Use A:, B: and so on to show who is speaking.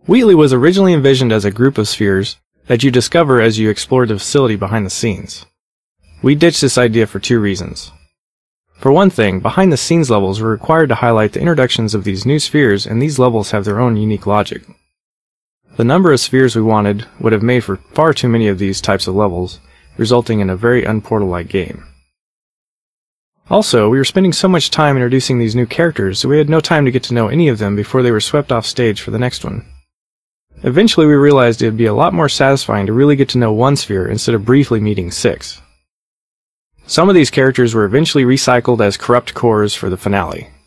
A: Wheatley was originally envisioned as a group of spheres that you discover as you explore the facility behind the scenes. We ditched this idea for two reasons. For one thing, behind the scenes levels were required to highlight the introductions of these new spheres, and these levels have their own unique logic. The number of spheres we wanted would have made for far too many of these types of levels, resulting in a very unportal-like game. Also, we were spending so much time introducing these new characters that we had no time to get to know any of them before they were swept off stage for the next one. Eventually we realized it would be a lot more satisfying to really get to know one sphere instead of briefly meeting 6. Some of these characters were eventually recycled as corrupt cores for the finale.